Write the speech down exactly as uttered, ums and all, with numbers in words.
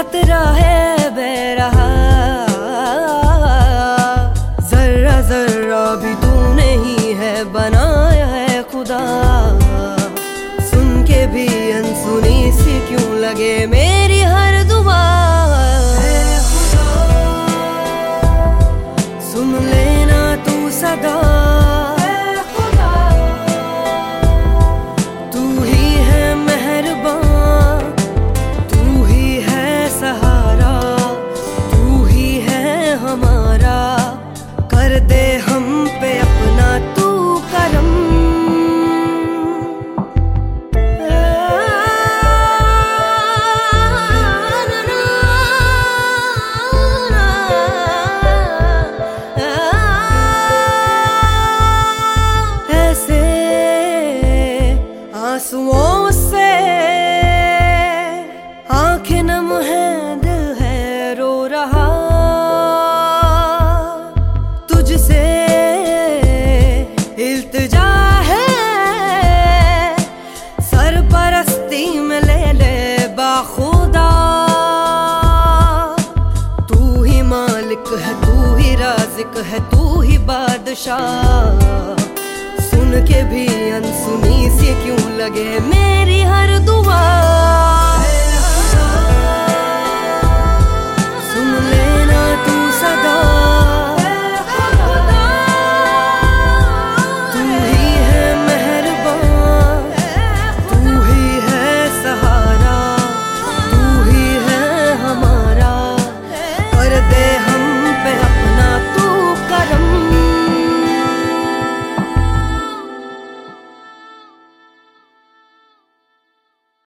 खतरा है बेरहा, जर्रा जर्रा भी तूने ही है बनाया है खुदा। सुन के भी अनसुनी सी क्यों लगे मेरी हर दुआ, सुन लेना तू सदा। तू ही है मेहरबान, तू ही है सहारा, तू ही है हमारा। कर दे हम पे अपना तू करम, आंसुओं से आंखें नम है, दिल है रो रहा। तुझसे इल्तिजा है, सरपरस्ती में ले ले बाखुदा। तू ही मालिक है, तू ही राज़िक है, तू ही बादशाह। सुन के भी अनसुनी सी क्यों लगे मेरी हर दुआ, सुन ले